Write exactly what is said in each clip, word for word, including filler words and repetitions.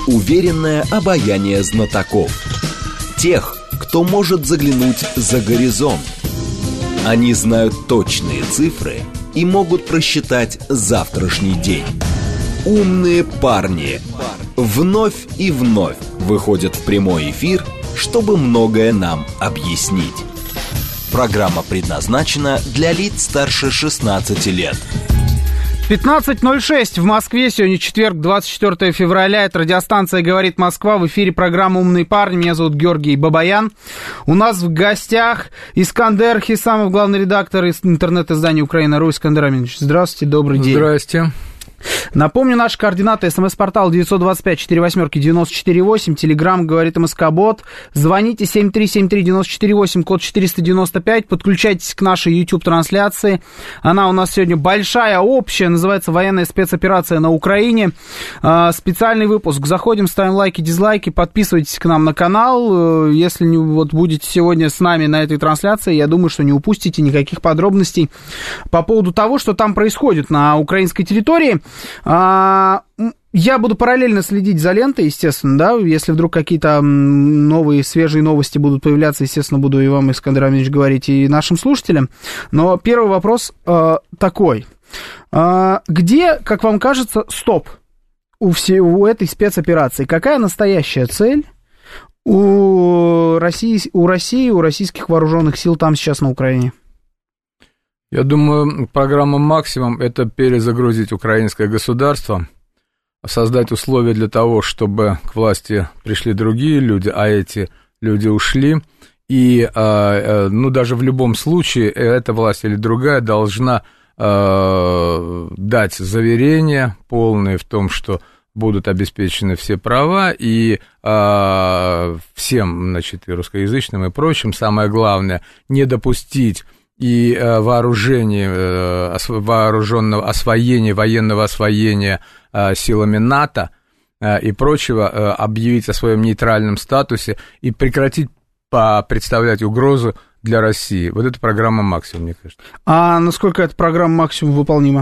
уверенное обаяние знатоков. Тех, кто может заглянуть за горизонт. Они знают точные цифры и могут просчитать завтрашний день. Умные парни вновь и вновь выходят в прямой эфир, чтобы многое нам объяснить. Программа предназначена для лиц старше шестнадцати лет. пятнадцать ноль шесть в Москве. Сегодня четверг, двадцать четвёртое февраля. Это радиостанция «Говорит Москва». В эфире программа «Умные парни». Меня зовут Георгий Бабаян. У нас в гостях Искандер Хисамов, главный редактор интернет-издания «Украина.ру». Искандер Аминович, здравствуйте, добрый день. Здрасте. Напомню, наши координаты. СМС-портал девять два пять четыре восемь девяносто четыре восемь. Телеграмм «Говорит МСК-бот». Звоните семь три семь три девять четыре восемь, код четыреста девяносто пять. Подключайтесь к нашей YouTube-трансляции. Она у нас сегодня большая, общая. Называется «Военная спецоперация на Украине». Специальный выпуск. Заходим, ставим лайки, дизлайки. Подписывайтесь к нам на канал. Если не, вот, будете сегодня с нами на этой трансляции, я думаю, что не упустите никаких подробностей по поводу того, что там происходит на украинской территории. А, я буду параллельно следить за лентой, естественно, да, если вдруг какие-то новые, свежие новости будут появляться, естественно, буду и вам, Искандер Аминович, говорить, и нашим слушателям. Но первый вопрос а, такой. А, где, как вам кажется, стоп у, всей, у этой спецоперации? Какая настоящая цель у России, у России, у российских вооруженных сил там сейчас на Украине? Я думаю, программа «Максимум» — это перезагрузить украинское государство, создать условия для того, чтобы к власти пришли другие люди, а эти люди ушли. И, ну, даже в любом случае, эта власть или другая должна дать заверения полные в том, что будут обеспечены все права, и всем, значит, и русскоязычным, и прочим, самое главное, не допустить и вооружение, вооруженного освоения, военного освоения силами НАТО и прочего, объявить о своем нейтральном статусе и прекратить представлять угрозу для России. Вот это программа «Максимум», мне кажется. А насколько эта программа «Максимум» выполнима?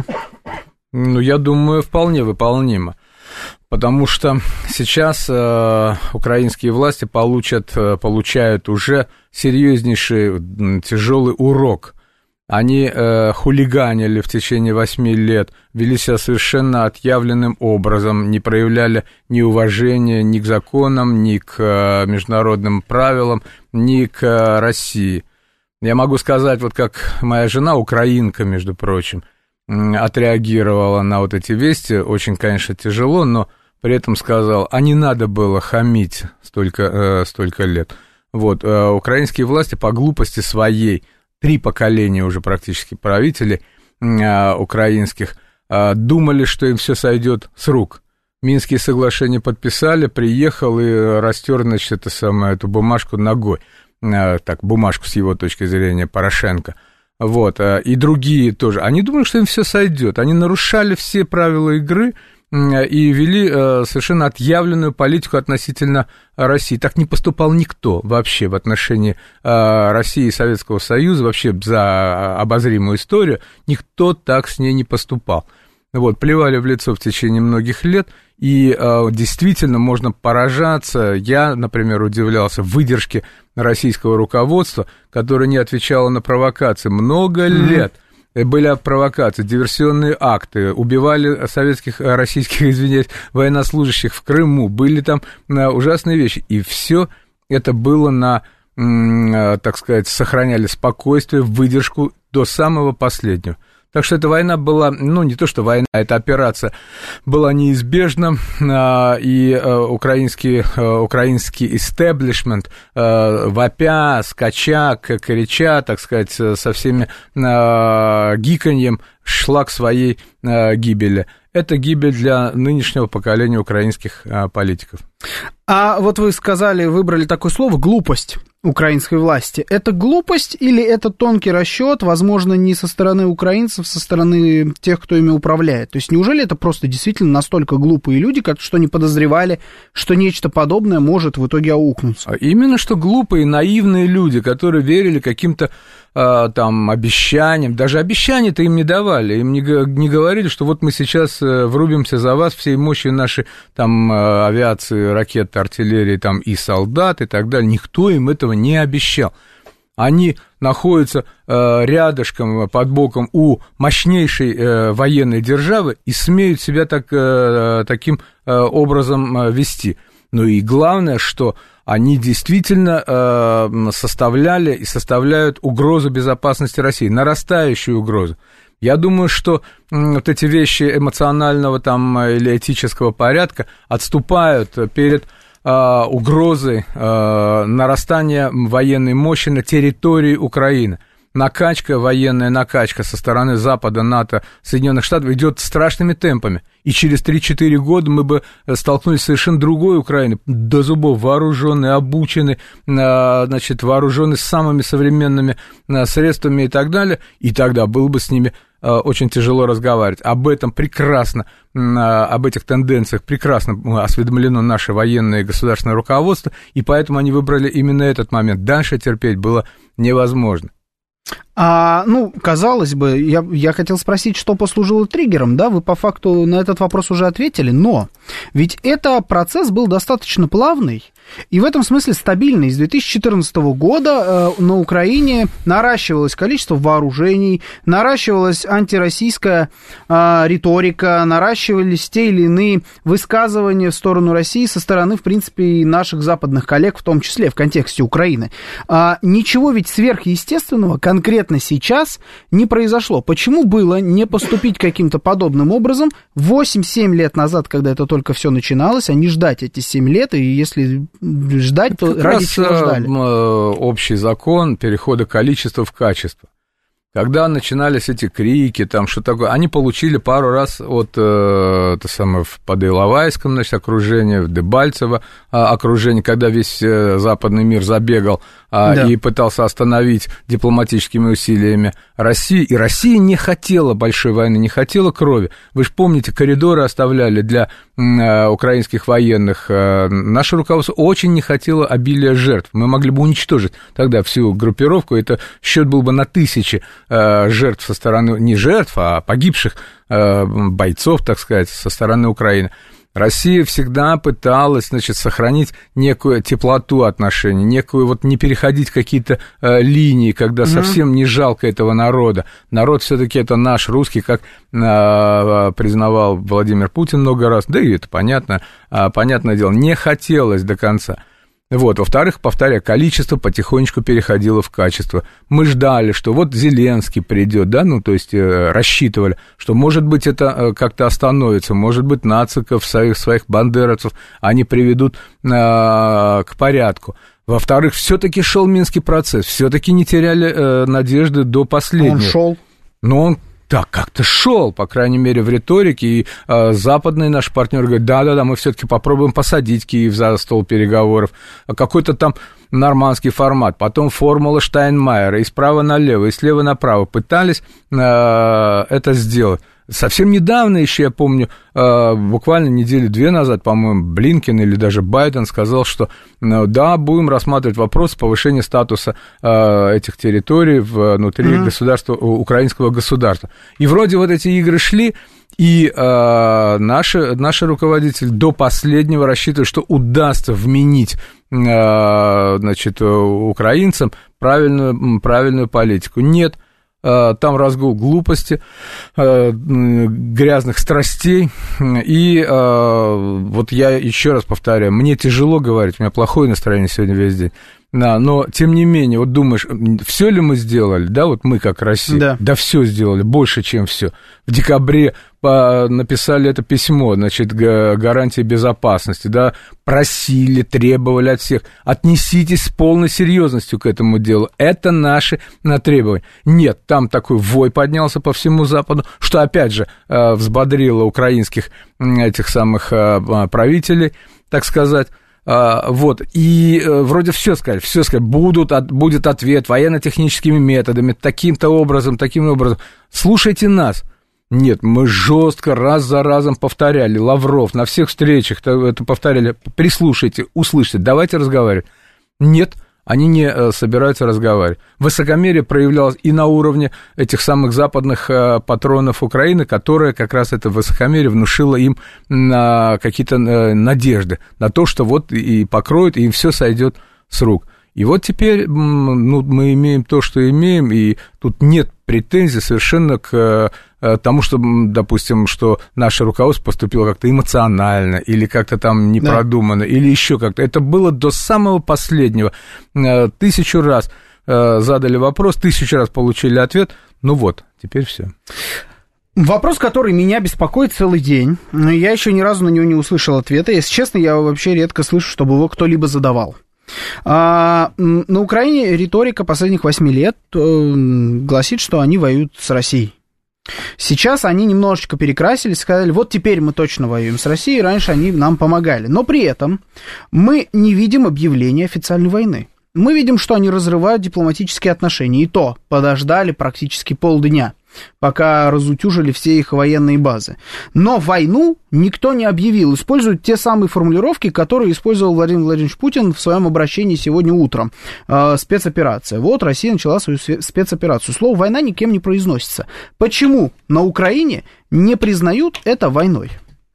Ну, я думаю, вполне выполнима. Потому что сейчас э, украинские власти получат, э, получают уже серьезнейший, э, тяжелый урок. Они э, хулиганили в течение восьми лет, вели себя совершенно отъявленным образом, не проявляли ни уважения ни к законам, ни к э, международным правилам, ни к э, России. Я могу сказать, вот как моя жена, украинка, между прочим, отреагировала на вот эти вести, очень, конечно, тяжело, но при этом сказал, а не надо было хамить столько, э, столько лет. Вот, э, украинские власти по глупости своей, три поколения уже практически правителей э, украинских, э, думали, что им все сойдет с рук. Минские соглашения подписали, приехал и растер, значит, это самое, эту бумажку ногой, э, так, бумажку с его точки зрения Порошенко. Вот, и другие тоже. Они думали, что им все сойдет. Они нарушали все правила игры и вели совершенно отъявленную политику относительно России. Так не поступал никто вообще в отношении России и Советского Союза, вообще за обозримую историю. Никто так с ней не поступал. Вот, плевали в лицо в течение многих лет, и э, действительно можно поражаться. Я, например, удивлялся выдержке российского руководства, которое не отвечало на провокации. Много mm-hmm. лет были провокации, диверсионные акты, убивали советских, российских, извиняюсь, военнослужащих в Крыму, были там э, ужасные вещи, и все это было на, э, так сказать, сохраняли спокойствие, выдержку до самого последнего. Так что эта война была, ну, не то что война, эта операция была неизбежна, и украинский, украинский истеблишмент, вопя, скача, крича, так сказать, со всеми гиканьем, шла к своей гибели. Это гибель для нынешнего поколения украинских политиков. А вот вы сказали, выбрали такое слово «глупость» украинской власти. Это глупость или это тонкий расчет, возможно, не со стороны украинцев, со стороны тех, кто ими управляет? То есть неужели это просто действительно настолько глупые люди, что не подозревали, что нечто подобное может в итоге аукнуться? Именно что глупые, наивные люди, которые верили каким-то там обещаниям, даже обещания-то им не давали, им не, не говорили, что вот мы сейчас врубимся за вас всей мощью нашей там авиации, ракет, артиллерии там, и солдат и так далее. Никто им этого не обещал. Они находятся э, рядышком, под боком у мощнейшей э, военной державы и смеют себя так, э, таким э, образом э, вести. Ну и главное, что они действительно э, составляли и составляют угрозу безопасности России, нарастающую угрозу. Я думаю, что вот эти вещи эмоционального там, или этического порядка отступают перед угрозы э, нарастания военной мощи на территории Украины. Накачка, военная накачка со стороны Запада, НАТО, Соединенных Штатов идет страшными темпами. И через три-четыре года мы бы столкнулись с совершенно другой Украиной, до зубов вооруженной, обученной, э, значит, вооруженной самыми современными э, средствами и так далее. И тогда было бы с ними очень тяжело разговаривать. Об этом прекрасно, об этих тенденциях прекрасно осведомлено наше военное и государственное руководство, и поэтому они выбрали именно этот момент. Дальше терпеть было невозможно. А, ну, казалось бы, я, я хотел спросить, что послужило триггером, да, вы по факту на этот вопрос уже ответили, но ведь это процесс был достаточно плавный и в этом смысле стабильный. С две тысячи четырнадцатого года э, на Украине наращивалось количество вооружений, наращивалась антироссийская э, риторика, наращивались те или иные высказывания в сторону России со стороны, в принципе, и наших западных коллег, в том числе в контексте Украины. А, ничего ведь сверхъестественного конкретно сейчас не произошло. Почему было не поступить каким-то подобным образом восемь-семь лет назад, когда это только все начиналось, а не ждать эти семь лет, и если ждать, то как ради чего ждали? Общий закон перехода количества в качество. Когда начинались эти крики, там что такое, они получили пару раз от, э, то самое, под Иловайском, значит, окружение, в Дебальцево э, окружение, когда весь э, западный мир забегал э, да. и пытался остановить дипломатическими усилиями Россию, и Россия не хотела большой войны, не хотела крови. Вы же помните, коридоры оставляли для э, украинских военных. Э, наше руководство очень не хотело обилия жертв. Мы могли бы уничтожить тогда всю группировку, это счет был бы на тысячи жертв со стороны, не жертв, а погибших бойцов, так сказать, со стороны Украины. Россия всегда пыталась, значит, сохранить некую теплоту отношений, некую вот не переходить какие-то э, линии, когда mm-hmm. совсем не жалко этого народа. Народ все-таки это наш, русский, как э, признавал Владимир Путин много раз, да и это понятно, э, понятное дело, не хотелось до конца. Вот. Во-вторых, повторяю, количество потихонечку переходило в качество. Мы ждали, что вот Зеленский придет, да, ну, то есть э, рассчитывали, что, может быть, это э, как-то остановится, может быть, нациков, своих, своих бандеровцев они приведут э, к порядку. Во-вторых, все-таки шел Минский процесс, все-таки не теряли э, надежды до последнего. Он шел. Но он так как-то шел, по крайней мере, в риторике, и э, западные наши партнеры говорят, да-да-да, мы все-таки попробуем посадить Киев за стол переговоров, какой-то там нормандский формат, потом формула Штайнмайера, и справа налево, и слева направо пытались э, это сделать. Совсем недавно еще, я помню, буквально недели две назад, по-моему, Блинкен или даже Байден сказал, что да, будем рассматривать вопрос повышения статуса этих территорий внутри mm-hmm. государства, украинского государства. И вроде вот эти игры шли, и э, наши, наши руководители до последнего рассчитывают, что удастся вменить э, значит, украинцам правильную, правильную политику. Нет. Там разгул глупости, грязных страстей, и вот я еще раз повторяю, мне тяжело говорить, у меня плохое настроение сегодня весь день, да, но тем не менее, вот думаешь, все ли мы сделали, да, вот мы как Россия, да, да все сделали, больше, чем все. В декабре написали это письмо, значит, гарантии безопасности, да, просили, требовали от всех, отнеситесь с полной серьезностью к этому делу, это наши требования. Нет, там такой вой поднялся по всему Западу, что, опять же, взбодрило украинских этих самых правителей, так сказать. Вот, и вроде все сказали, все сказали, будут, будет ответ военно-техническими методами, таким-то образом, таким образом. Слушайте нас. Нет, мы жестко раз за разом повторяли, Лавров на всех встречах это повторяли, прислушайте, услышьте, давайте разговаривать. Нет, они не собираются разговаривать. Высокомерие проявлялось и на уровне этих самых западных патронов Украины, которое как раз это высокомерие внушило им на какие-то надежды, на то, что вот и покроют, и им все сойдет с рук. И вот теперь ну, мы имеем то, что имеем, и тут нет претензий совершенно к тому, что, допустим, что наше руководство поступило как-то эмоционально, или как-то там не да. продуманно, или еще как-то. Это было до самого последнего. Тысячу раз задали вопрос, тысячу раз получили ответ. Ну вот, теперь все. Вопрос, который меня беспокоит целый день. Я еще ни разу на него не услышал ответа. Если честно, я вообще редко слышу, чтобы его кто-либо задавал. А, на Украине риторика последних восьми лет гласит, что они воюют с Россией. Сейчас они немножечко перекрасились, сказали, вот теперь мы точно воюем с Россией, раньше они нам помогали. Но при этом мы не видим объявления официальной войны. Мы видим, что они разрывают дипломатические отношения, и то подождали практически полдня, пока разутюжили все их военные базы. Но войну никто не объявил. Используют те самые формулировки, которые использовал Владимир Владимирович Путин в своем обращении сегодня утром. Э, спецоперация. Вот Россия начала свою спецоперацию. Слово «война» никем не произносится. Почему на Украине не признают это войной?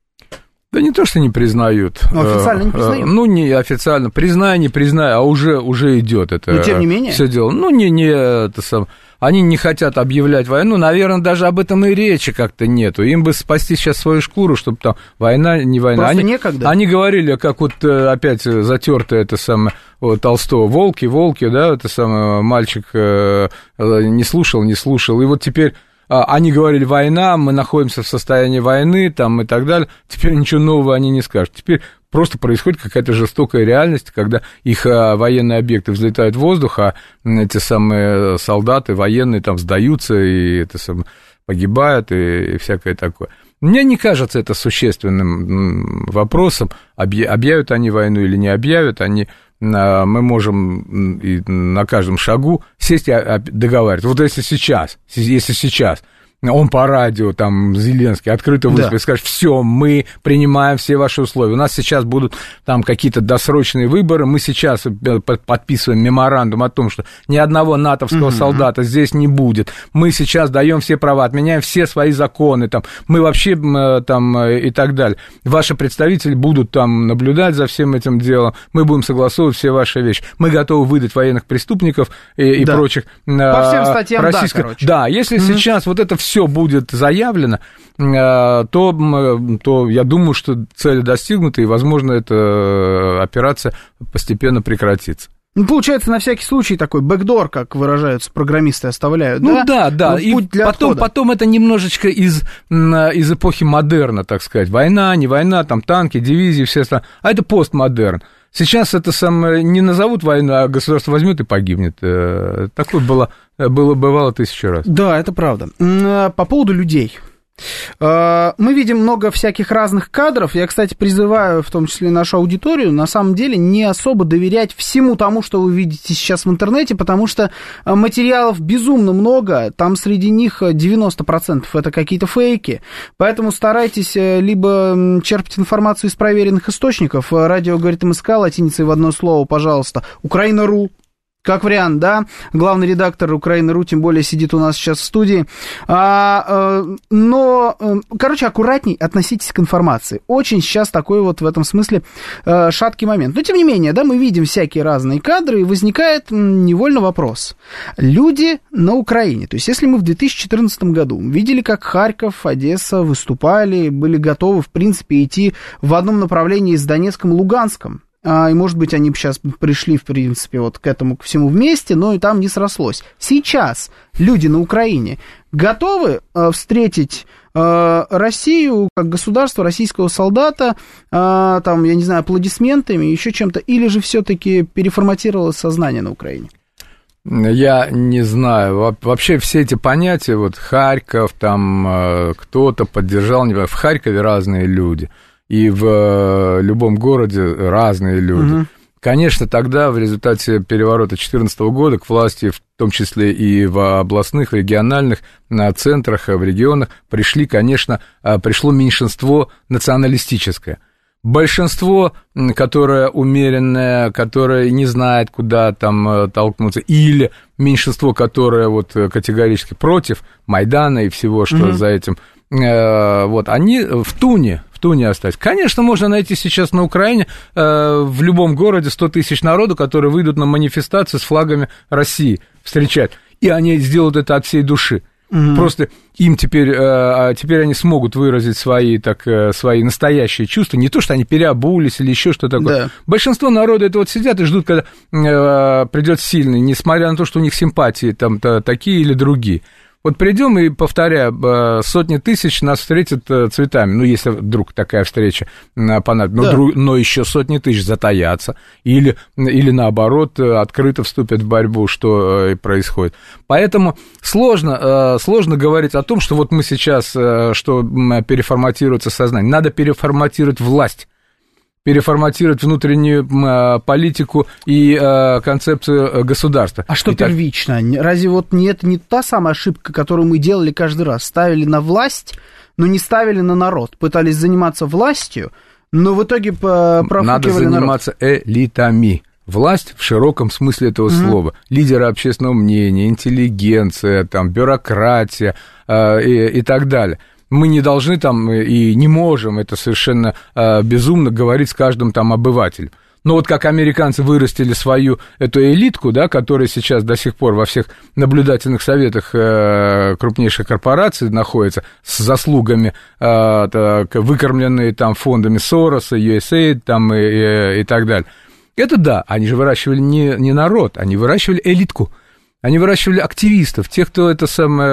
Да не то, что не признают. Но официально не признают. Ну, не официально. Признай, не признай, а уже, уже идет это. Но тем не менее. Все дело. Ну, не, не, это сам. Они не хотят объявлять войну. Наверное, даже об этом и речи как-то нету. Им бы спасти сейчас свою шкуру, чтобы там война, не война. Просто они, некогда. Они говорили, как вот опять затертое это самое вот, Толстого. Волки, волки, да, это самое, мальчик не слушал, не слушал. И вот теперь... Они говорили, война, мы находимся в состоянии войны, там, и так далее. Теперь ничего нового они не скажут. Теперь просто происходит какая-то жестокая реальность, когда их военные объекты взлетают в воздух, а эти самые солдаты, военные там сдаются и это самое, погибают и, и всякое такое. Мне не кажется это существенным вопросом, объявят они войну или не объявят, они... мы можем на каждом шагу сесть и договариваться. Вот если сейчас, если сейчас он по радио, там, Зеленский, открыто выступит, да. и скажет, все, мы принимаем все ваши условия. У нас сейчас будут там какие-то досрочные выборы, мы сейчас подписываем меморандум о том, что ни одного натовского угу. солдата здесь не будет. Мы сейчас даем все права, отменяем все свои законы, там, мы вообще там и так далее. Ваши представители будут там наблюдать за всем этим делом, мы будем согласовывать все ваши вещи. Мы готовы выдать военных преступников и, и да. прочих. По всем статьям, российско... да, короче. Да, если угу. сейчас вот это все все будет заявлено, то, то я думаю, что цели достигнуты, и, возможно, эта операция постепенно прекратится. Ну, получается, на всякий случай такой бэкдор, как выражаются программисты, оставляют, ну, да? да, да, вот и потом, потом это немножечко из, из эпохи модерна, так сказать. Война, не война, там танки, дивизии, все остальное. А это постмодерн. Сейчас это самое, не назовут войну, а государство возьмет и погибнет. Такое было, было, бывало тысячу раз. Да, это правда. По поводу людей. Мы видим много всяких разных кадров. Я, кстати, призываю, в том числе нашу аудиторию, на самом деле не особо доверять всему тому, что вы видите сейчас в интернете, потому что материалов безумно много. Там среди них девяносто процентов это какие-то фейки. Поэтому старайтесь либо черпать информацию из проверенных источников. Радио говорит МСК, латиницей в одно слово, пожалуйста. Украина.ру. Как вариант, да, главный редактор Украины.ру, тем более, сидит у нас сейчас в студии. А, э, но, э, короче, аккуратней относитесь к информации. Очень сейчас такой вот в этом смысле э, шаткий момент. Но, тем не менее, да, мы видим всякие разные кадры, и возникает м, невольно вопрос. Люди на Украине, то есть если мы в две тысячи четырнадцатом году видели, как Харьков, Одесса выступали, были готовы, в принципе, идти в одном направлении с Донецком и Луганском, и, может быть, они бы сейчас пришли, в принципе, вот к этому, ко всему вместе, но и там не срослось. Сейчас люди на Украине готовы э, встретить э, Россию как государство, российского солдата, э, там, я не знаю, аплодисментами, еще чем-то, или же все-таки переформатировалось сознание на Украине? Я не знаю. Вообще все эти понятия, вот Харьков, там кто-то поддержал, не знаю, в Харькове разные люди. И в любом городе разные люди. Угу. Конечно, тогда в результате переворота две тысячи четырнадцатого года к власти, в том числе и в областных, региональных центрах, в регионах, пришли, конечно, пришло меньшинство националистическое. Большинство, которое умеренное, которое не знает, куда там толкнуться, или меньшинство, которое вот категорически против Майдана и всего, что mm-hmm. за этим, вот, они в туне, в туне остались. Конечно, можно найти сейчас на Украине в любом городе сто тысяч народу, которые выйдут на манифестации с флагами России встречать, и они сделают это от всей души. Угу. Просто им теперь, теперь они смогут выразить свои, так, свои настоящие чувства, не то, что они переобулись или еще что-то такое. Да. Большинство народа это вот сидят и ждут, когда придет сильный, несмотря на то, что у них симпатии там такие или другие. Вот придем и, повторяю, сотни тысяч нас встретят цветами, ну, если вдруг такая встреча понадобится, но, да. друг, но еще сотни тысяч затаятся, или, или наоборот, открыто вступят в борьбу, что и происходит. Поэтому сложно, сложно говорить о том, что вот мы сейчас, что переформатируется сознание, надо переформатировать власть, переформатировать внутреннюю э, политику и э, концепцию государства. А что и первично? Так... Разве вот не, это не та самая ошибка, которую мы делали каждый раз? Ставили на власть, но не ставили на народ. Пытались заниматься властью, но в итоге профукивали народ. Надо заниматься народ. элитами. Власть в широком смысле этого mm-hmm. слова. Лидеры общественного мнения, интеллигенция, там, бюрократия э, и, и так далее. Мы не должны там и не можем, это совершенно э, безумно, говорить с каждым там обывателем. Но вот как американцы вырастили свою эту элитку, да, которая сейчас до сих пор во всех наблюдательных советах э, крупнейших корпораций находится, с заслугами, э, так, выкормленные там фондами Сороса, ю эс эй там, и, и, и так далее. Это да, они же выращивали не, не народ, они выращивали элитку. Они выращивали активистов, тех, кто это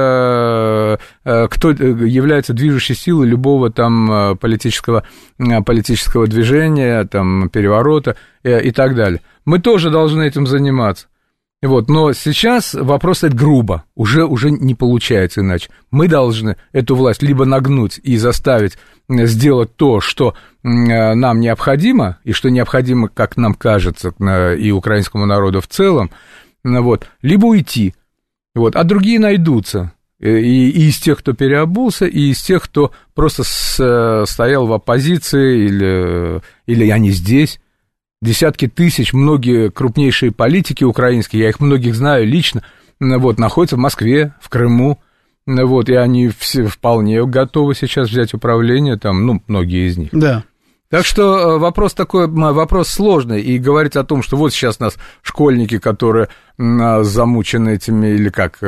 самое, кто является движущей силой любого там политического, политического движения, там, переворота и так далее. Мы тоже должны этим заниматься. Вот, но сейчас вопрос это грубо, уже, уже не получается иначе. Мы должны эту власть либо нагнуть и заставить сделать то, что нам необходимо, и что необходимо, как нам кажется, и украинскому народу в целом, вот, либо уйти, вот, а другие найдутся, и, и из тех, кто переобулся, и из тех, кто просто с, стоял в оппозиции, или, или они здесь, десятки тысяч, многие крупнейшие политики украинские, я их многих знаю лично, вот, находятся в Москве, в Крыму, вот, и они все вполне готовы сейчас взять управление, там, ну, многие из них. Да. Так что вопрос такой, вопрос сложный, и говорить о том, что вот сейчас нас школьники, которые замучены этими, или как,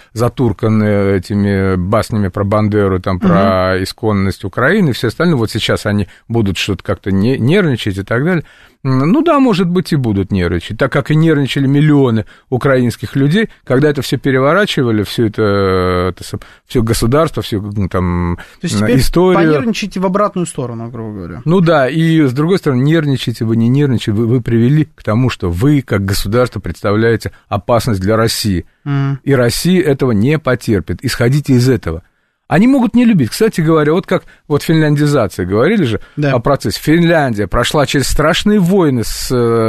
затурканы этими баснями про Бандеру, там, про угу. исконность Украины, все остальные, вот сейчас они будут что-то как-то нервничать и так далее. Ну да, может быть, и будут нервничать, так как и нервничали миллионы украинских людей, когда это все переворачивали, все это, это все государство, всю там То есть теперь историю. Понервничайте в обратную сторону, грубо говоря. Ну да, и с другой стороны, нервничайте вы, не нервничайте, вы, вы привели к тому, что вы, как государство, представляете опасность для России. Mm. И Россия этого не потерпит. Исходите из этого. Они могут не любить. Кстати говоря, вот как вот финляндизация, говорили же да. о процессе. Финляндия прошла через страшные войны с,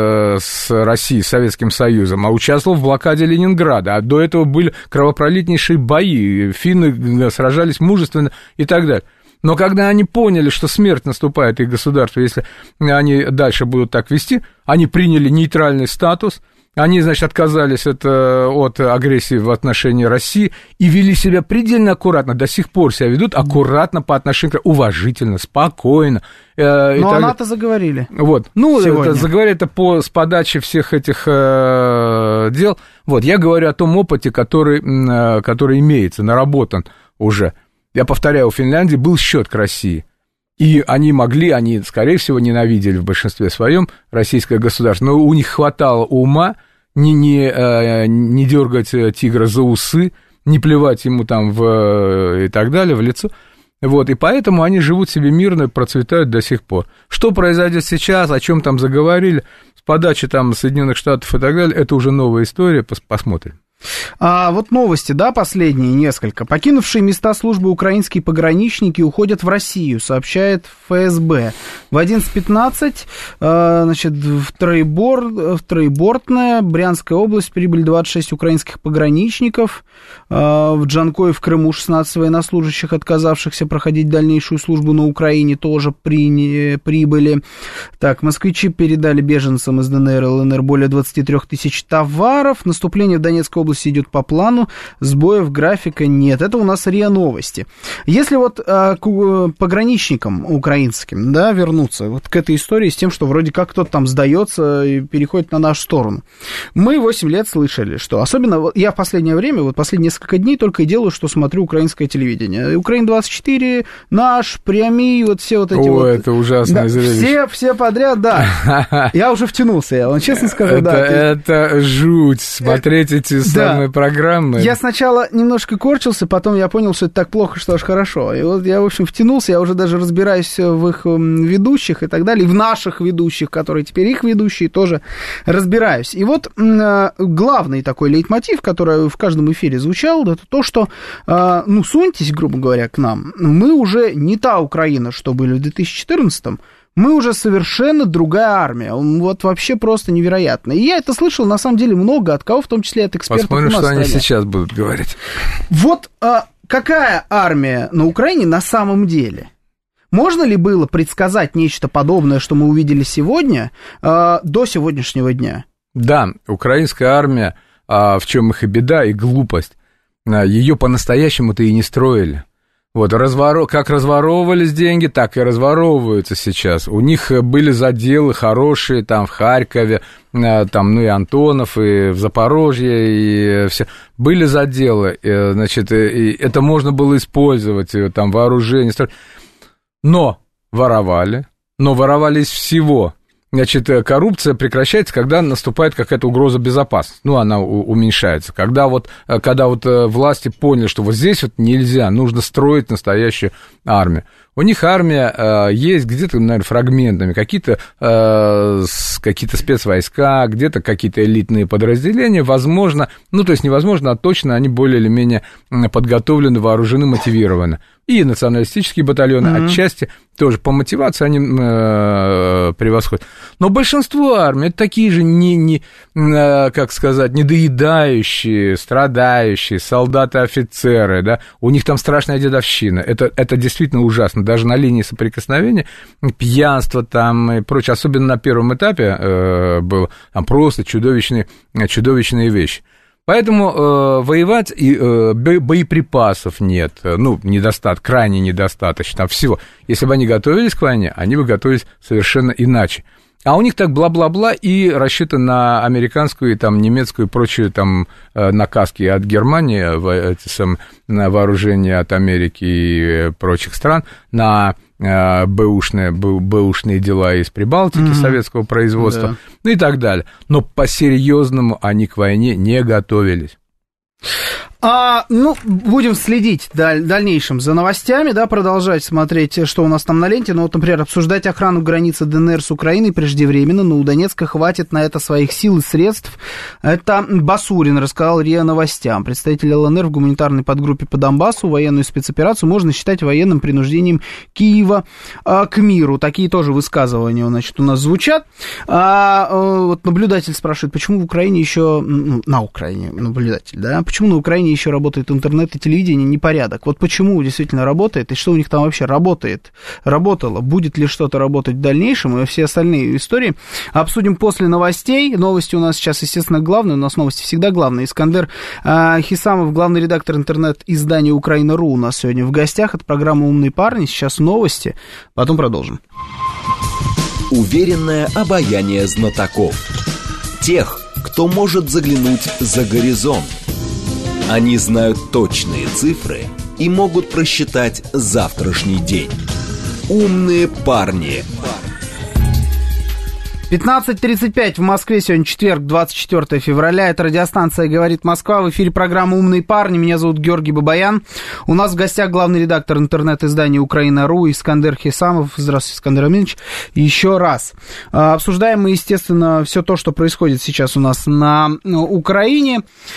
с Россией, с Советским Союзом, а участвовала в блокаде Ленинграда, а до этого были кровопролитнейшие бои, финны сражались мужественно и так далее. Но когда они поняли, что смерть наступает их государству, если они дальше будут так вести, они приняли нейтральный статус, они, значит, отказались от, от агрессии в отношении России и вели себя предельно аккуратно, до сих пор себя ведут аккуратно по отношению к уважительно, спокойно. Э, Но НАТО заговорили. Вот, ну, это, заговорили это по, с подачи всех этих э, дел. Вот, я говорю о том опыте, который, э, который имеется, наработан уже. Я повторяю, у Финляндии был счет к России. И они могли, они, скорее всего, ненавидели в большинстве своем российское государство, но у них хватало ума не, не, не дергать тигра за усы, не плевать ему там в, и так далее, в лицо. Вот, и поэтому они живут себе мирно, процветают до сих пор. Что произойдет сейчас, о чем там заговорили, с подачи там Соединенных Штатов и так далее, это уже новая история, посмотрим. А вот новости, да, последние несколько. Покинувшие места службы украинские пограничники уходят в Россию, сообщает эф эс бэ. В одиннадцать пятнадцать, значит, в, Троебор, в Троебортное, Брянская область, прибыли двадцать шесть украинских пограничников. В Джанкое в Крыму шестнадцать военнослужащих, отказавшихся проходить дальнейшую службу на Украине, тоже при, прибыли. Так, москвичи передали беженцам из дэ эн эр и эл эн эр более двадцать три тысячи товаров. Наступление в Донецкой области идет по плану, сбоев графика нет. Это у нас РИА Новости. Если вот а, к пограничникам украинским, да, вернуться вот к этой истории с тем, что вроде как кто-то там сдается и переходит на нашу сторону. Мы восемь лет слышали, что особенно я в последнее время, вот последние несколько дней только и делаю, что смотрю украинское телевидение. Украина двадцать четыре, наш, Прямий, вот все вот эти О, вот. это ужасное да, зрелище. Все, все подряд, да. Я уже втянулся, я вам честно скажу, это, да. Это жуть, смотреть эти самые программы. Я сначала немножко корчился, потом я понял, что это так плохо, что аж хорошо. И вот я, в общем, втянулся, я уже даже разбираюсь в их ведущих и так далее, и в наших ведущих, которые теперь их ведущие, тоже разбираюсь. И вот главный такой лейтмотив, который в каждом эфире звучал, это то, что, ну, суньтесь, грубо говоря, к нам, мы уже не та Украина, что были в две тысячи четырнадцатом, мы уже совершенно другая армия. Вот вообще просто невероятно. И я это слышал, на самом деле, много от кого, в том числе от экспертов. Посмотрим, у нас что они стране. сейчас будут говорить. Вот а, какая армия на Украине на самом деле? Можно ли было предсказать нечто подобное, что мы увидели сегодня, а, до сегодняшнего дня? Да, украинская армия, а, в чем их и беда, и глупость, а, ее по-настоящему-то и не строили. Вот, разворо... как разворовывались деньги, так и разворовываются сейчас. У них были заделы хорошие там в Харькове, там, ну и Антонов, и в Запорожье, и все. Были заделы, значит, и это можно было использовать, там, вооружение. Но воровали, но воровали из всего. Значит, коррупция прекращается, когда наступает какая-то угроза безопасности. Ну, она уменьшается. Когда вот, когда вот власти поняли, что вот здесь вот нельзя, нужно строить настоящую армию. У них армия э, есть где-то, наверное, фрагментами, какие-то, э, какие-то спецвойска, где-то какие-то элитные подразделения, возможно, ну, то есть невозможно, а точно они более или менее подготовлены, вооружены, мотивированы. И националистические батальоны mm-hmm. отчасти тоже по мотивации они э, превосходят. Но большинство армий это такие же, не, не, э, как сказать, недоедающие, страдающие солдаты-офицеры, да, у них там страшная дедовщина, это, это действительно ужасно, даже на линии соприкосновения, пьянство там и прочее, особенно на первом этапе э, было, там просто чудовищные, чудовищные вещи. Поэтому э, воевать и э, боеприпасов нет, ну, недостаток, крайне недостаточно, там всего. Если бы они готовились к войне, они бы готовились совершенно иначе. А у них так бла-бла-бла и рассчитан на американскую и там немецкую и прочие там наказки от Германии, эти самые вооружения от Америки и прочих стран, на бэушные, бэушные дела из Прибалтики mm-hmm. советского производства, да. ну и так далее. Но по-серьезному они к войне не готовились. А, ну, будем следить в даль- дальнейшем за новостями, да, продолжать смотреть, что у нас там на ленте. Ну, вот, например, обсуждать охрану границы ДНР с Украиной преждевременно, но у Донецка хватит на это своих сил и средств. Это Басурин рассказал РИА Новостям. Представитель ЛНР в гуманитарной подгруппе по Донбассу военную спецоперацию можно считать военным принуждением Киева а, к миру. Такие тоже высказывания, значит, у нас звучат. А, а, вот наблюдатель спрашивает, почему в Украине еще... Ну, на Украине наблюдатель, да? Почему на Украине еще работает интернет и телевидение, непорядок. Вот почему действительно работает, и что у них там вообще работает, работало, будет ли что-то работать в дальнейшем, и все остальные истории обсудим после новостей. Новости у нас сейчас, естественно, главные, у нас новости всегда главные. Искандер э, Хисамов, главный редактор интернет-издания Украина.ру у нас сегодня в гостях. Это программа «Умные парни», сейчас новости, потом продолжим. Уверенное обаяние знатоков. Тех, кто может заглянуть за горизонт. Они знают точные цифры и могут просчитать завтрашний день. Умные парни. пятнадцать тридцать пять в Москве, сегодня четверг, двадцать четвёртое февраля, это радиостанция «Говорит Москва», в эфире программа «Умные парни», меня зовут Георгий Бабаян, у нас в гостях главный редактор интернет-издания «Украина.ру» Искандер Хисамов. Здравствуйте, Искандер Аминович, еще раз. Обсуждаем мы, естественно, все то, что происходит сейчас у нас на Украине,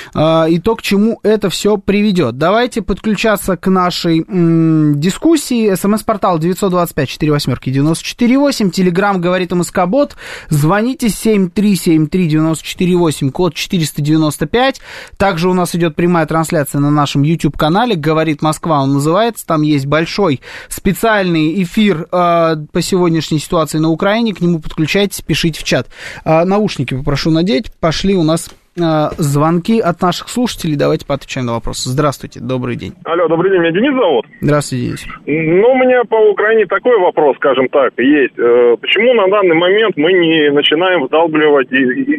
и то, к чему это все приведет. Давайте подключаться к нашей м, дискуссии. СМС-портал девять два пять четыре восемь девяносто четыре восемь, Телеграм «Говорит МСК-бот». Звоните семь три семь три девять четыре восемь, код четыреста девяносто пять. Также у нас идет прямая трансляция на нашем YouTube-канале «Говорит Москва», он называется. Там есть большой специальный эфир э, по сегодняшней ситуации на Украине. К нему подключайтесь, пишите в чат. Э, наушники попрошу надеть. Пошли у нас э, звонки от наших слушателей. Давайте поотвечаем на вопросы. Здравствуйте, добрый день. Алло, добрый день, меня Денис зовут. Здравствуйте, Денис. Ну, у меня по Украине такой вопрос, скажем так, есть. Почему на данный момент мы не начинаем вдалбливать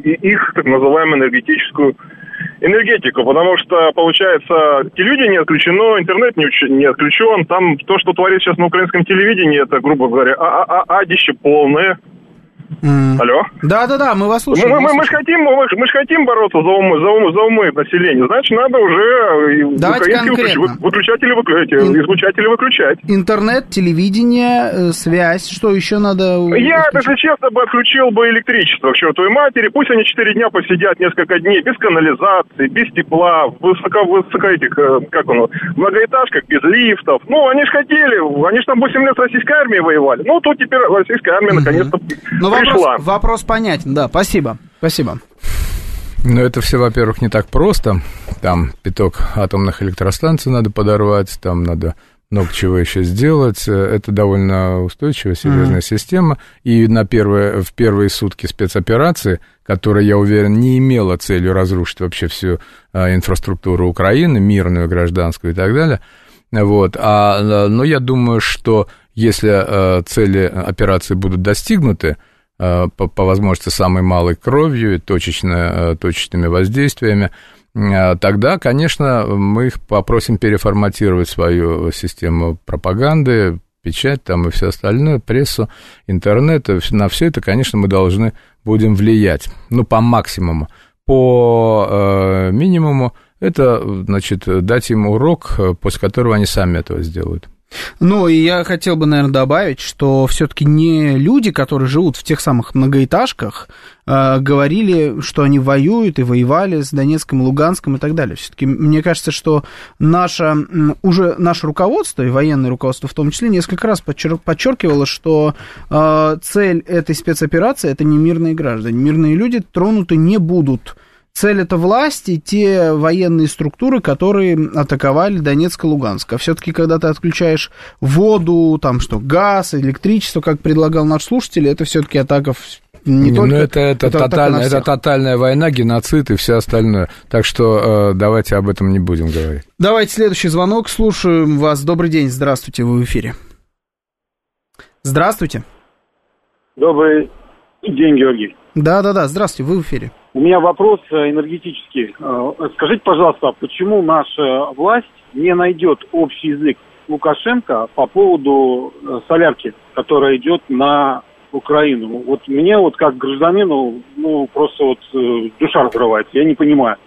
их так называемую энергетическую энергетику? Потому что, получается, телевидение отключено, интернет не отключен. Там то, что творится сейчас на украинском телевидении, это, грубо говоря, адище полное. Mm. Алло? Да-да-да, мы вас слушаем. Мы, мы, мы же хотим, мы, мы ж хотим бороться за умы, за умы, за умы населения. Значит, надо уже украинские выключатели выключать, Ин... излучатели выключать. Интернет, телевидение, связь, что еще надо? Я, если честно, бы отключил бы электричество к чертовой матери. Пусть они четыре дня посидят несколько дней без канализации, без тепла, высоко, высоко этих, как он, в многоэтажках, без лифтов. Ну, они же хотели, они же там восемь лет с российской армией воевали. Ну, тут теперь российская армия mm-hmm. наконец-то... Ну, вопрос, вопрос понятен, да, спасибо, спасибо. Ну, это все, во-первых, не так просто. Там пяток атомных электростанций надо подорвать, там надо много чего еще сделать. Это довольно устойчивая, серьезная mm-hmm. система. И на первые, в первые сутки спецоперации, которая, я уверен, не имела целью разрушить вообще всю а, инфраструктуру Украины, мирную, гражданскую и так далее, вот. А, но я думаю, что если а, цели операции будут достигнуты, По, по возможности самой малой кровью и точечно, точечными воздействиями, тогда, конечно, мы их попросим переформатировать свою систему пропаганды, печать там и все остальное, прессу, интернет. На все это, конечно, мы должны будем влиять, ну, по максимуму. По э, минимуму это, значит, дать им урок, после которого они сами этого сделают. Ну, и я хотел бы, наверное, добавить, что все-таки не люди, которые живут в тех самых многоэтажках, э, говорили, что они воюют и воевали с Донецком, Луганском и так далее. Все-таки мне кажется, что наше, уже наше руководство, и военное руководство в том числе, несколько раз подчер- подчеркивало, что э, цель этой спецоперации – это не мирные граждане. Мирные люди тронуты не будут. Цель — это власти, те военные структуры, которые атаковали Донецк и Луганск. А все-таки, когда ты отключаешь воду, там что, газ, электричество, как предлагал наш слушатель, это все-таки атака не, не только... Ну, это, это, это, тоталь, это тотальная война, геноцид и все остальное. Так что э, давайте об этом не будем говорить. Давайте следующий звонок. Слушаем вас. Добрый день. Здравствуйте, вы в эфире. Здравствуйте. Добрый день, Георгий. Да-да-да, здравствуйте, вы в эфире. У меня вопрос энергетический. Скажите, пожалуйста, почему наша власть не найдет общий язык с Лукашенко по поводу солярки, которая идет на Украину? Вот мне вот как гражданину, ну, просто вот душа разрывается, я не понимаю.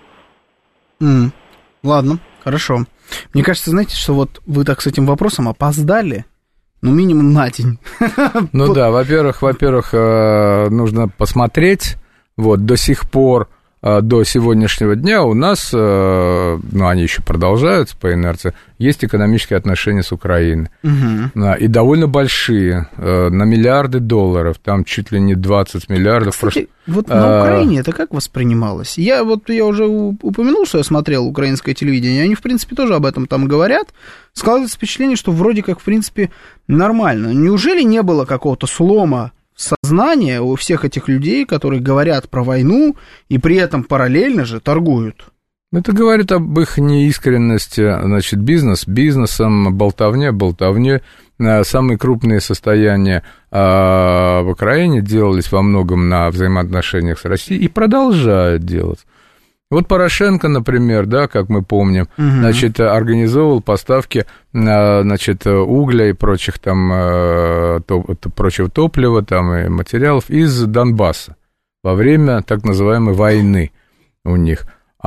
Mm. Ладно, хорошо. Мне кажется, знаете, что вот вы так с этим вопросом опоздали, ну, минимум на день. Ну да, во-первых, во-первых, нужно посмотреть. Вот, до сих пор, до сегодняшнего дня у нас, ну, они еще продолжаются по инерции, есть экономические отношения с Украиной. Угу. И довольно большие, на миллиарды долларов, там чуть ли не двадцать миллиардов. Кстати, вот на Украине это как воспринималось? Я вот, я уже упомянул, что я смотрел украинское телевидение, они, в принципе, тоже об этом там говорят. Складывается впечатление, что вроде как, в принципе, нормально. Неужели не было какого-то слома сознание у всех этих людей, которые говорят про войну и при этом параллельно же торгуют? Это говорит об их неискренности, значит, бизнес бизнесом, болтовня болтовней. Самые крупные состояния в Украине делались во многом на взаимоотношениях с Россией и продолжают делать. Вот Порошенко, например, да, как мы помним, угу. значит, организовывал поставки, значит, угля и прочих там, топ, прочего топлива там, и материалов из Донбасса во время так называемой войны у них.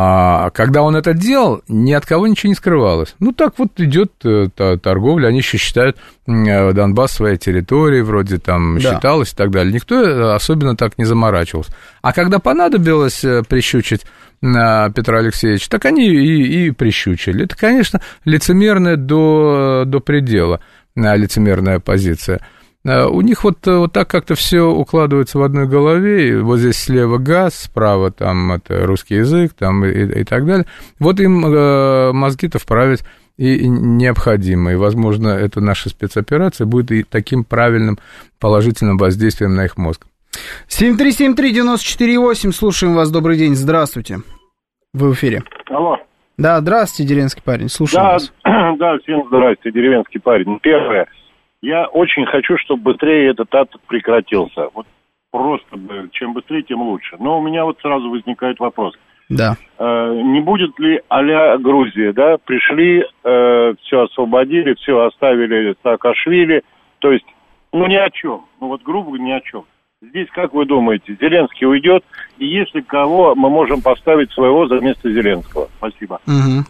А когда он это делал, ни от кого ничего не скрывалось. Ну, так вот идет торговля, они еще считают Донбасс своей территорией, вроде там да. считалось и так далее. Никто особенно так не заморачивался. А когда понадобилось прищучить Петра Алексеевича, так они и, и прищучили. Это, конечно, лицемерная до, до предела, лицемерная позиция. У них вот, вот так как-то все укладывается в одной голове, вот здесь слева газ, справа там это русский язык там, и, и так далее. Вот им э, мозги-то вправить и, и необходимо, и, возможно, эта наша спецоперация будет и таким правильным положительным воздействием на их мозг. семь три семь три девяносто четыре восемь, слушаем вас, добрый день, здравствуйте, вы в эфире. Алло. Да, здравствуйте, деревенский парень, слушаем да, вас. Да, всем здравствуйте, деревенский парень. Первое. Я очень хочу, чтобы быстрее этот ад прекратился. Вот просто, чем быстрее, тем лучше. Но у меня вот сразу возникает вопрос. Да. Э, не будет ли а-ля Грузия, да? Пришли, э, все освободили, все оставили Саакашвили. То есть, ну ни о чем. Ну вот грубо ни о чем. Здесь, как вы думаете, Зеленский уйдет? И если кого мы можем поставить своего за место Зеленского? Спасибо. Угу.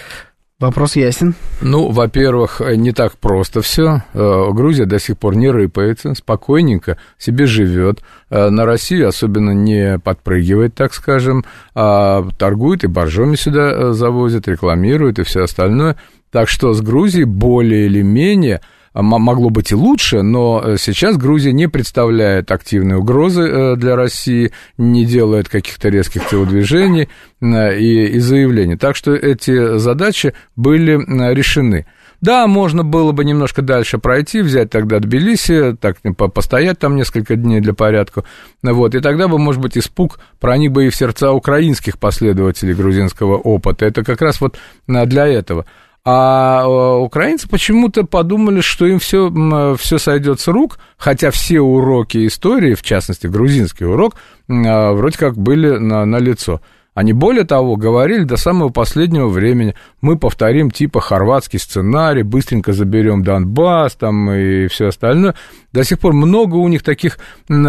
Вопрос ясен. Ну, во-первых, не так просто все. Грузия до сих пор не рыпается, спокойненько себе живет. На Россию особенно не подпрыгивает, так скажем, а торгует и боржоми сюда завозит, рекламирует и все остальное. Так что с Грузией более или менее могло быть и лучше, но сейчас Грузия не представляет активной угрозы для России, не делает каких-то резких телодвижений и, и заявлений. Так что эти задачи были решены. Да, можно было бы немножко дальше пройти, взять тогда Тбилиси, так, постоять там несколько дней для порядка, вот, и тогда бы, может быть, испуг проник бы и в сердца украинских последователей грузинского опыта. Это как раз вот для этого. А украинцы почему-то подумали, что им все, все сойдет с рук, хотя все уроки истории, в частности, грузинский урок, вроде как были на, на лицо. Они, более того, говорили до самого последнего времени, мы повторим типа хорватский сценарий, быстренько заберем Донбасс там, и все остальное. До сих пор много у них таких,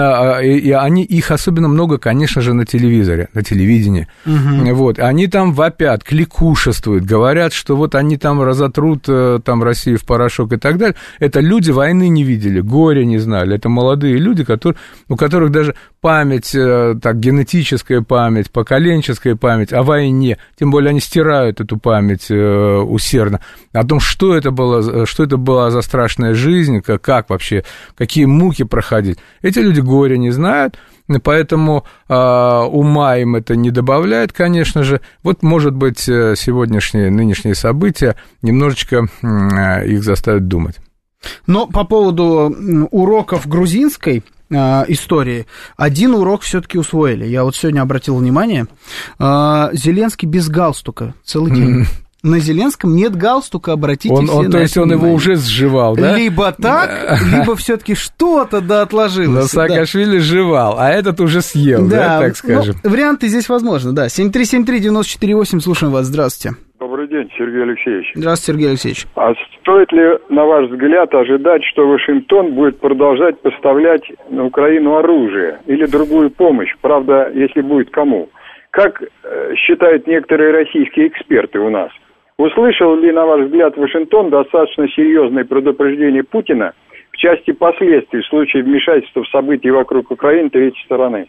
и они, их особенно много, конечно же, на телевизоре, на телевидении. Угу. Вот. Они там вопят, кликушествуют, говорят, что вот они там разотрут там, Россию в порошок и так далее. Это люди войны не видели, горя не знали. Это молодые люди, которые, у которых даже память, так, генетическая память, поколенческая память о войне, тем более они стирают эту память э, усердно, о том, что это было, что это была за страшная жизнь, как, как вообще, какие муки проходить. Эти люди горя не знают, поэтому э, ума им это не добавляет, конечно же. Вот, может быть, сегодняшние, нынешние события немножечко э, их заставят думать. Но по поводу уроков грузинской истории. Один урок все-таки усвоили. Я вот сегодня обратил внимание. Зеленский без галстука целый день. На Зеленском нет галстука, обратите он, все он, на То есть он внимание. Его уже сживал, да? Либо так, либо все-таки что-то да отложилось. Но Саакашвили да. жевал, а этот уже съел, да, да так скажем. Ну, варианты здесь возможны, да. семь три семь три девяносто четыре восемь, слушаем вас, здравствуйте. Добрый день, Сергей Алексеевич. Здравствуйте, Сергей Алексеевич. А стоит ли, на ваш взгляд, ожидать, что Вашингтон будет продолжать поставлять на Украину оружие или другую помощь? Правда, если будет кому? Как э, считают некоторые российские эксперты у нас? Услышал ли, на ваш взгляд, Вашингтон достаточно серьезное предупреждение Путина в части последствий в случае вмешательства в события вокруг Украины третьей стороны?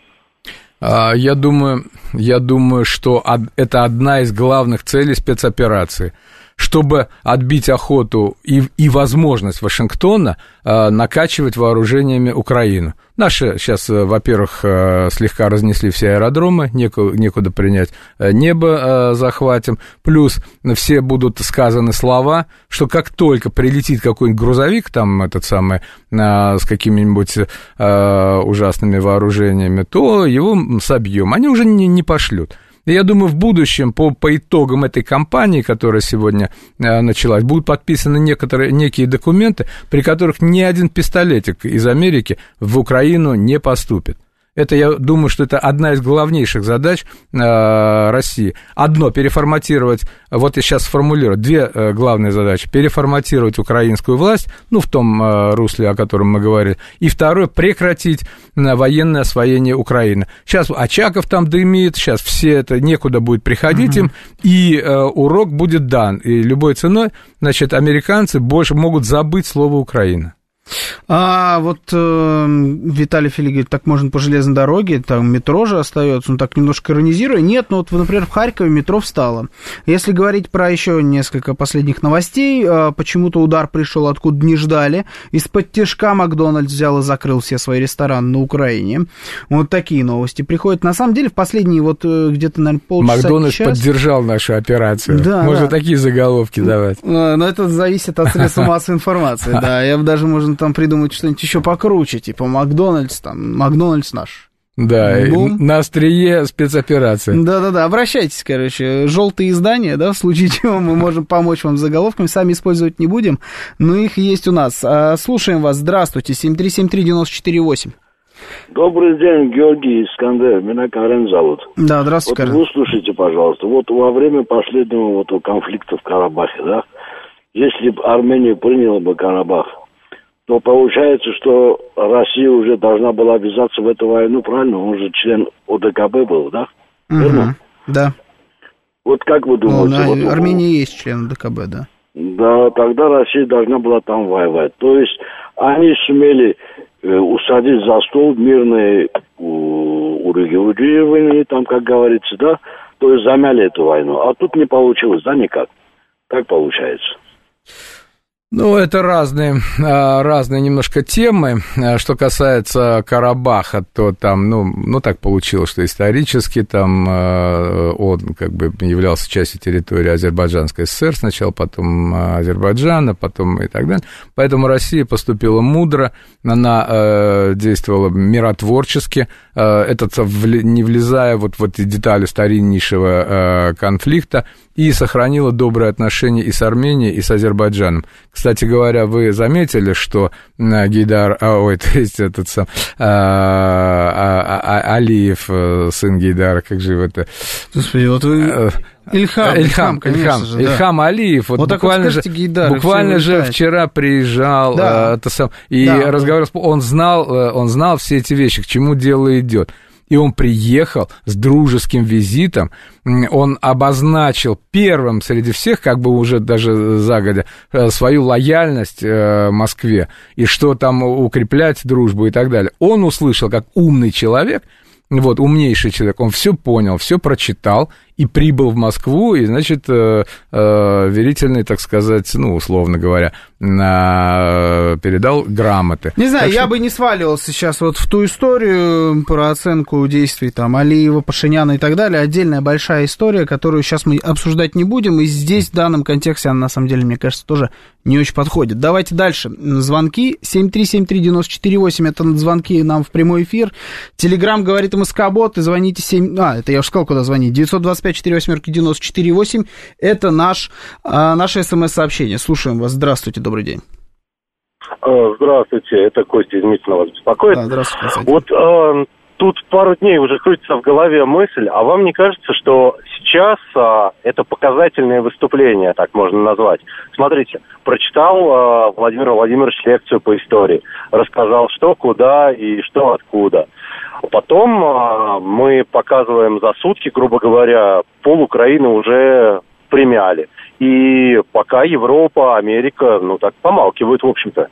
Я думаю, я думаю, что это одна из главных целей спецоперации, чтобы отбить охоту и, и возможность Вашингтона накачивать вооружениями Украину. Наши сейчас, во-первых, слегка разнесли все аэродромы, некуда, некуда принять, небо захватим, плюс все будут сказаны слова, что как только прилетит какой-нибудь грузовик, там этот самый, с какими-нибудь ужасными вооружениями, то его собьем, они уже не, не пошлют. И я думаю, в будущем, по, по итогам этой кампании, которая сегодня э, началась, будут подписаны некоторые, некие документы, при которых ни один пистолетик из Америки в Украину не поступит. Это, я думаю, что это одна из главнейших задач э, России. Одно, переформатировать, вот я сейчас сформулирую, две э, главные задачи. Переформатировать украинскую власть, ну, в том э, русле, о котором мы говорили. И второе, прекратить э, военное освоение Украины. Сейчас Очаков там дымит, сейчас все это, некуда будет приходить uh-huh. им, и э, урок будет дан. И любой ценой, значит, американцы больше могут забыть слово «Украина». А вот э, Виталий Фили говорит, так можно по железной дороге, там метро же остается, ну так немножко иронизируя. Нет, ну вот, например, в Харькове метро встало. Если говорить про еще несколько последних новостей, э, почему-то удар пришел откуда не ждали. Из-под тишка Макдональдс взял и закрыл все свои рестораны на Украине. Вот такие новости приходят. На самом деле, в последние вот где-то, наверное, полчаса. Макдональдс час... поддержал нашу операцию. Да, можно да. такие заголовки давать. Но это зависит от средств массовой информации, да. Я бы даже, можно там придумать что-нибудь еще покруче, типа Макдональдс, там, Макдональдс наш. Да, на острие спецоперации. Да-да-да, обращайтесь, короче, желтые издания, да, в случае чего мы можем помочь вам с заголовками, сами использовать не будем, но их есть у нас. Слушаем вас, здравствуйте, семь три семь три девять четыре восемь. Добрый день, Георгий Искандер, меня Карен зовут. Да, здравствуйте, вот Карен. Вы слушайте, пожалуйста, вот во время последнего вот конфликта в Карабахе, да, если бы Армения приняла бы Карабах, то получается, что Россия уже должна была ввязаться в эту войну, правильно? Он же член ОДКБ был, да? Угу, да. Вот как вы думаете? Ну, вот, Армения есть член ОДКБ, да. Да, тогда Россия должна была там воевать. То есть они сумели э, усадить за стол мирные урегулирования, там, как говорится, да? То есть замяли эту войну. А тут не получилось, да, никак? Так получается. Ну, это разные, разные немножко темы. Что касается Карабаха, то там, ну, ну так получилось, что исторически там он как бы являлся частью территории Азербайджанской ССР сначала, потом Азербайджана, потом и так далее. Поэтому Россия поступила мудро, она действовала миротворчески, этот, не влезая вот в эти детали стариннейшего конфликта, и сохранила добрые отношения и с Арменией, и с Азербайджаном. Кстати говоря, вы заметили, что Гейдар, а, ой, то есть этот сам а, а, а, Алиев, сын Гейдара, как же это... Господи, вот вы... Ильхам, Ильхам, Ильхам, Ильхам, же, Ильхам да. Алиев, вот, вот буквально, вот же, Гейдар, буквально же вчера приезжал, да. это сам, и да, разговаривал, да. он знал, он знал все эти вещи, к чему дело идет. И он приехал с дружеским визитом, он обозначил первым среди всех, как бы уже даже загодя, свою лояльность Москве, и что там укреплять дружбу и так далее. Он услышал, как умный человек, вот, умнейший человек, он все понял, все прочитал, и прибыл в Москву, и, значит, э, э, верительный, так сказать, ну, условно говоря, э, передал грамоты. Не знаю, так я что... бы не сваливался сейчас вот в ту историю про оценку действий там Алиева, Пашиняна и так далее. Отдельная большая история, которую сейчас мы обсуждать не будем, и здесь в данном контексте она, на самом деле, мне кажется, тоже не очень подходит. Давайте дальше. Звонки семь три семь три девять четыре восемь, это звонки нам в прямой эфир. Телеграм говорит МСК-бот, и звоните семь... А, это я уже сказал, куда звонить. девятьсот двадцать пять четыре восемь девяносто четыре восемь. Это наш, а, наше смс-сообщение. Слушаем вас. Здравствуйте, добрый день. Здравствуйте, это Костя из Митина вас беспокоит. Да, здравствуйте, Костя. Вот э, тут пару дней уже крутится в голове мысль, а вам не кажется, что сейчас э, это показательное выступление, так можно назвать? Смотрите, прочитал э, Владимир Владимирович лекцию по истории, рассказал, что, куда и что, откуда. Потом э, мы показываем за сутки, грубо говоря, пол Украины уже примяли. И пока Европа, Америка, ну так помалкивают, в общем-то.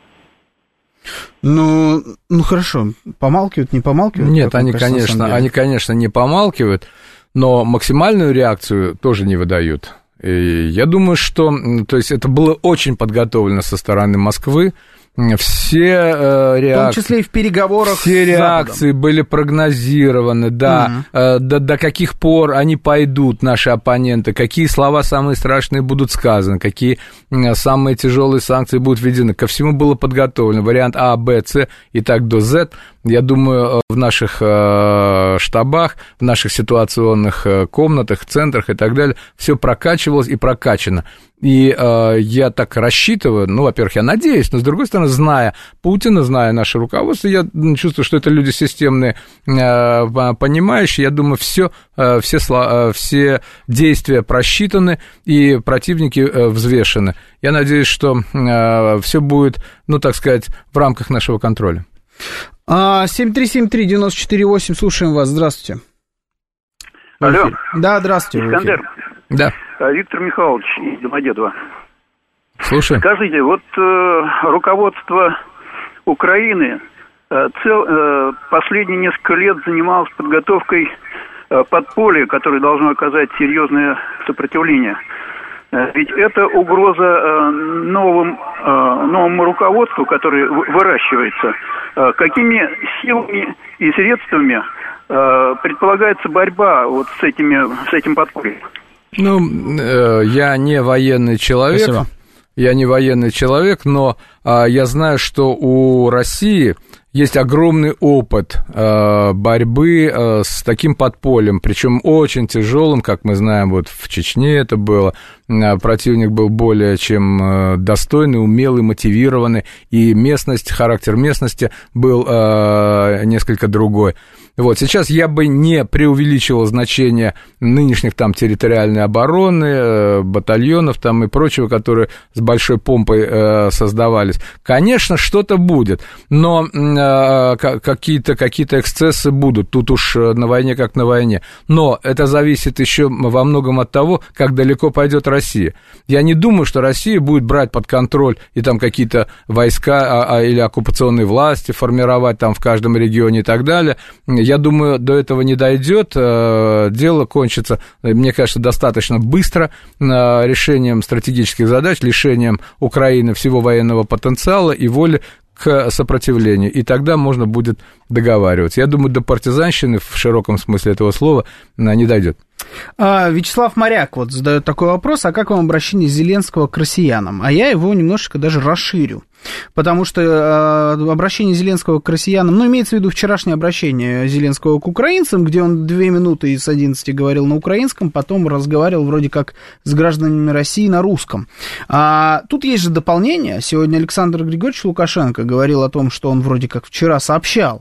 Ну, ну хорошо, помалкивают, не помалкивают? Нет, они, конечно, они, конечно, не помалкивают, но максимальную реакцию тоже не выдают. И я думаю, что, то есть, это было очень подготовлено со стороны Москвы. Все э, реакции, в том числе и в переговорах, все реакции были прогнозированы, да, угу. э, до, до каких пор они пойдут, наши оппоненты, какие слова самые страшные будут сказаны, какие э, самые тяжелые санкции будут введены. Ко всему было подготовлено. Вариант А, Б, С и так до Z. Я думаю, в наших э, штабах, в наших ситуационных э, комнатах, центрах и так далее все прокачивалось и прокачано. И э, я так рассчитываю, ну, во-первых, я надеюсь, но, с другой стороны, зная Путина, зная наше руководство, я чувствую, что это люди системные, э, понимающие. Я думаю, все, э, все, э, все действия просчитаны и противники э, взвешены. Я надеюсь, что э, все будет, ну, так сказать, в рамках нашего контроля. семь три семь три девяносто четыре восемь, слушаем вас, здравствуйте. Алло. Да, здравствуйте. Искандер. Да. Виктор Михайлович из Домодедово. Слушай. Скажите, вот э, руководство Украины э, цел, э, последние несколько лет занималось подготовкой э, подполья, которое должно оказать серьезное сопротивление. Э, ведь это угроза э, новым, э, новому руководству, которое выращивается. Э, какими силами и средствами э, предполагается борьба вот с, этими, с этим подпольем? Ну, э, я не военный человек. Спасибо. Я не военный человек, но э, я знаю, что у России есть огромный опыт э, борьбы э, с таким подпольем, причем очень тяжелым, как мы знаем, вот в Чечне это было. Э, противник был более чем э, достойный, умелый, мотивированный, и местность, характер местности был э, несколько другой. Вот, сейчас я бы не преувеличивал значение нынешних там территориальной обороны, батальонов там и прочего, которые с большой помпой э, создавались. Конечно, что-то будет, но э, какие-то, какие-то эксцессы будут, тут уж на войне как на войне. Но это зависит еще во многом от того, как далеко пойдет Россия. Я не думаю, что Россия будет брать под контроль и там какие-то войска а, а, или оккупационные власти формировать там в каждом регионе и так далее. Я думаю, до этого не дойдет, дело кончится, мне кажется, достаточно быстро решением стратегических задач, лишением Украины всего военного потенциала и воли к сопротивлению, и тогда можно будет договариваться. Я думаю, до партизанщины в широком смысле этого слова не дойдет. А, Вячеслав Моряк вот задает такой вопрос: а как вам обращение Зеленского к россиянам? А я его немножечко даже расширю, потому что э, обращение Зеленского к россиянам, ну, имеется в виду вчерашнее обращение Зеленского к украинцам, где он две минуты из одиннадцати говорил на украинском, потом разговаривал вроде как с гражданами России на русском. А, тут есть же дополнение. Сегодня Александр Григорьевич Лукашенко говорил о том, что он вроде как вчера сообщал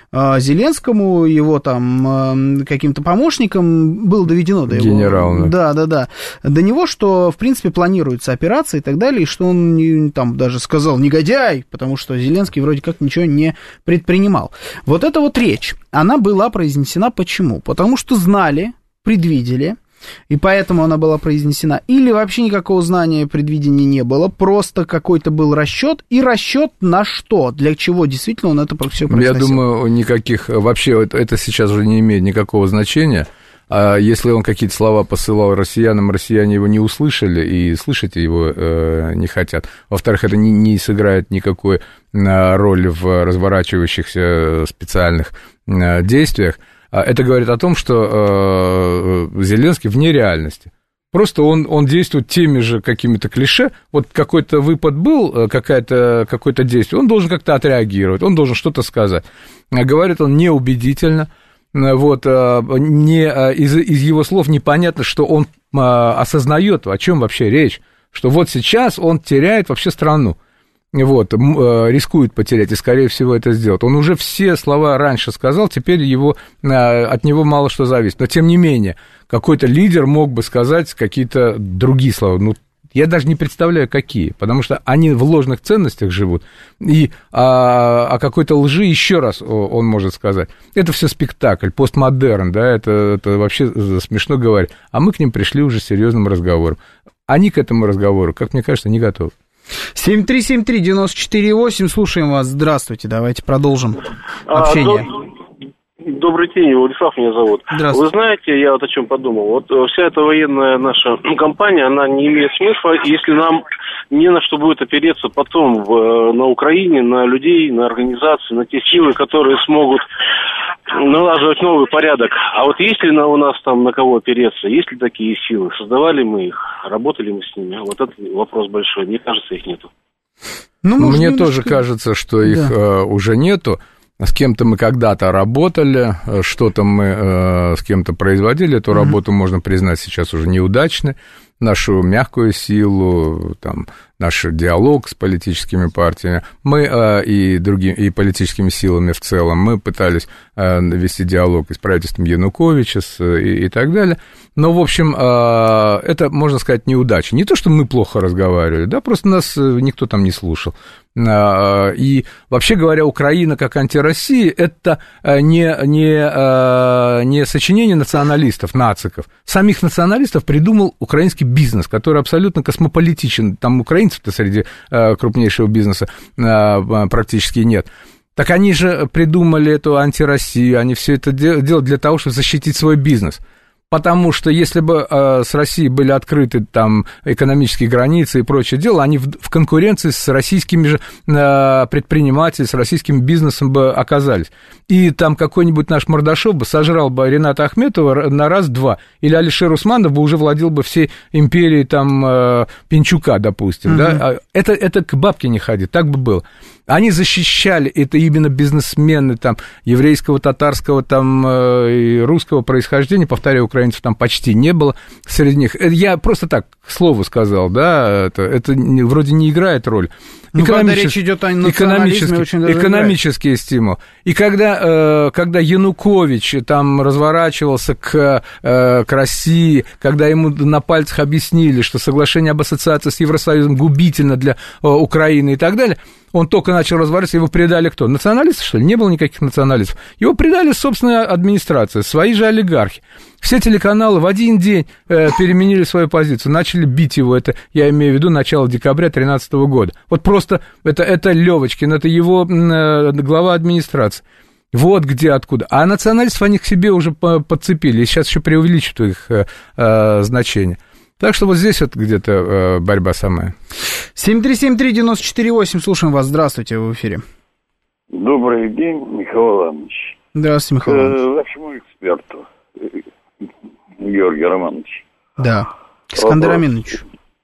Зеленскому, его там каким-то помощникам было доведено до его... Генерал, да. Да, да, да. До него, что, в принципе, планируется операция и так далее, и что он там даже сказал «негодяй», потому что Зеленский вроде как ничего не предпринимал. Вот эта вот речь, она была произнесена почему? Потому что знали, предвидели, и поэтому она была произнесена. Или вообще никакого знания, предвидения не было, просто какой-то был расчет, и расчет на что, для чего действительно он это все произносил. Я думаю, никаких, вообще это сейчас уже не имеет никакого значения. А если он какие-то слова посылал россиянам, россияне его не услышали и слышать его э, не хотят. Во-вторых, это не, не сыграет никакой роли в разворачивающихся специальных э, действиях. Это говорит о том, что э, Зеленский вне реальности. Просто он, он действует теми же какими-то клише. Вот какой-то выпад был, какое-то, какое-то действие, он должен как-то отреагировать, он должен что-то сказать. Говорит он неубедительно. Вот, не, из, из его слов непонятно, что он осознает, о чем вообще речь. Что вот сейчас он теряет вообще страну. Вот, рискует потерять, и, скорее всего, это сделает. Он уже все слова раньше сказал, теперь его, от него мало что зависит. Но, тем не менее, какой-то лидер мог бы сказать какие-то другие слова. Ну, я даже не представляю, какие, потому что они в ложных ценностях живут, и о, о какой-то лжи еще раз он может сказать. Это все спектакль, постмодерн, да, это, это вообще смешно говорить. А мы к ним пришли уже с серьезным разговором. Они к этому разговору, как мне кажется, не готовы. семь три семь три девяносто четыре восемь, слушаем вас, здравствуйте, давайте продолжим общение. А, добрый день, Владислав меня зовут. Вы знаете, я вот о чем подумал, вот вся эта военная наша компания, она не имеет смысла, если нам не на что будет опереться потом в, на Украине, на людей, на организации, на те силы, которые смогут налаживать новый порядок. А вот есть ли на, у нас там на кого опереться, есть ли такие силы, создавали мы их, работали мы с ними? Вот это вопрос большой, мне кажется, их нету. Ну, Мне тоже кажется, что их да. э, уже нету. с кем-то мы когда-то работали, что-то мы э, с кем-то производили, эту mm-hmm. работу можно признать сейчас уже неудачной, нашу мягкую силу, там, наш диалог с политическими партиями, мы э, и другими, и политическими силами в целом, мы пытались э, вести диалог и с правительством Януковича с, и, и так далее, но, в общем, э, это, можно сказать, неудача. Не то, что мы плохо разговаривали, да, просто нас никто там не слушал. И, вообще говоря, Украина как антироссия – это не, не, не сочинение националистов, нациков. Самих националистов придумал украинский бизнес, который абсолютно космополитичен. Там украинцев-то среди крупнейшего бизнеса практически нет. Так они же придумали эту антироссию, они все это делают для того, чтобы защитить свой бизнес. Потому что если бы э, с Россией были открыты там экономические границы и прочее дело, они в, в конкуренции с российскими же э, предпринимателями, с российским бизнесом бы оказались. И там какой-нибудь наш Мордашов бы сожрал бы Рената Ахметова на раз-два, или Алишер Усманов бы уже владел бы всей империей там э, Пинчука, допустим. Mm-hmm. Да? Это, это к бабке не ходит, так бы было. Они защищали, это именно бизнесмены там, еврейского, татарского там, э, и русского происхождения, повторяю, украинцев там почти не было среди них. Я просто так, к слову сказал, да, это, это не, вроде не играет роль. Ну, когда речь идет о национализме, очень даже экономический играет. Стимул. И когда, э, когда Янукович там разворачивался к, э, к России, когда ему на пальцах объяснили, что соглашение об ассоциации с Евросоюзом губительно для э, Украины и так далее, он только начал разворачиваться, его предали кто? Националисты, что ли? Не было никаких националистов. Его предали собственная администрация, свои же олигархи. Все телеканалы в один день э, переменили свою позицию, начали бить его, это я имею в виду начало декабря две тысячи тринадцатого года. Вот просто это, это Левочкин, это его э, глава администрации. Вот где, откуда. А националистов они к себе уже подцепили, и сейчас еще преувеличивают их э, э, значение. Так что вот здесь вот где-то э, борьба самая. семь три семь три девять четыре восемь, слушаем вас, здравствуйте, вы в эфире. Добрый день, Михаил Иванович. Здравствуйте, Михаил Иванович. К вашему эксперту, Георгий Романович. Да, к Искандеру Аминовичу.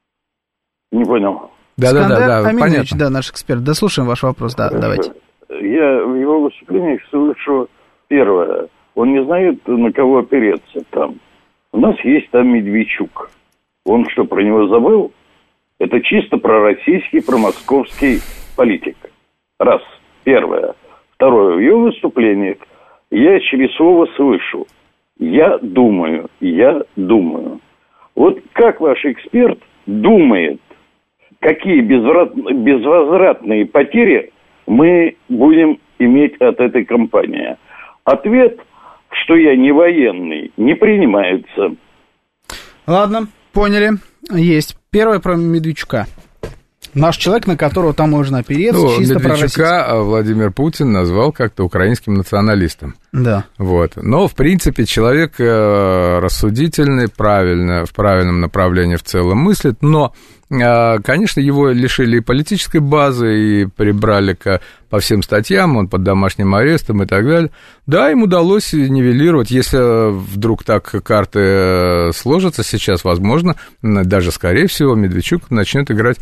Не понял. Да-да-да, да, Аминович, да, наш эксперт. Да, слушаем ваш вопрос, да, давайте. Я в его выступлениях слышу первое. Он не знает, на кого опереться там. У нас есть там Медведчук. Он что, про него забыл? Это чисто пророссийский, промосковский политик. Раз. Первое. Второе. В его выступлениях я через слово слышу. Я думаю, я думаю. Вот как ваш эксперт думает, какие безвозвратные потери мы будем иметь от этой кампании? Ответ, что я не военный, не принимается. Ладно, поняли. Есть. Первое про Медведчука. Наш человек, на которого там можно опереться, ну, чисто Медведчука Владимир Путин назвал как-то украинским националистом. Да. Вот. Но, в принципе, человек рассудительный, правильно, в правильном направлении в целом мыслит, но, конечно, его лишили и политической базы, и прибрали к, по всем статьям, он под домашним арестом и так далее. Да, им удалось нивелировать, если вдруг так карты сложатся сейчас, возможно, даже, скорее всего, Медведчук начнет играть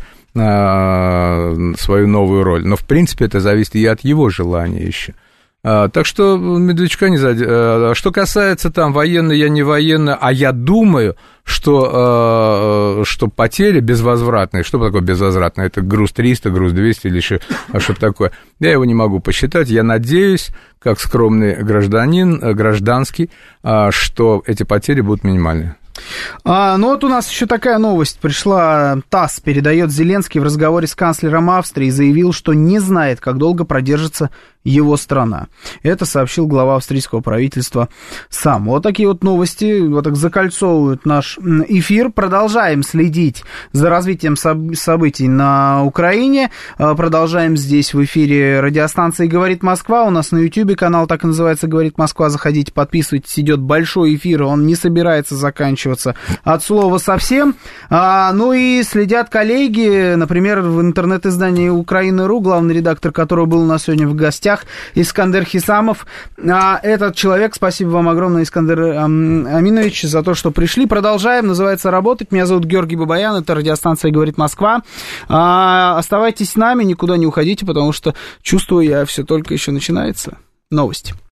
свою новую роль. Но, в принципе, это зависит и от его желания еще. А, так что Медведчука не задел. А, что касается там военной, я не военный, а я думаю, что, а, что потери безвозвратные. Что такое безвозвратное? Это груз триста, груз двести или еще что-то такое. Я его не могу посчитать. Я надеюсь, как скромный гражданин, гражданский, а, что эти потери будут минимальные. А, ну вот у нас еще такая новость пришла. ТАСС передает: Зеленский в разговоре с канцлером Австрии заявил, что не знает, как долго продержится его страна. Это сообщил глава австрийского правительства сам. Вот такие вот новости вот так закольцовывают наш эфир. Продолжаем следить за развитием событий на Украине. Продолжаем здесь в эфире радиостанции «Говорит Москва». У нас на Ютьюбе канал так и называется «Говорит Москва». Заходите, подписывайтесь. Идет большой эфир, он не собирается заканчиваться от слова совсем. А, ну и следят коллеги, например, в интернет-издании Украина.ру, главный редактор которого был у нас сегодня в гостях, гостях Искандер Хисамов. А этот человек, спасибо вам огромное, Искандер Аминович, за то, что пришли. Продолжаем, называется «Работать». Меня зовут Георгий Бабаян, это радиостанция «Говорит Москва». А, оставайтесь с нами, никуда не уходите, потому что, чувствую я, все только еще начинается. Новости.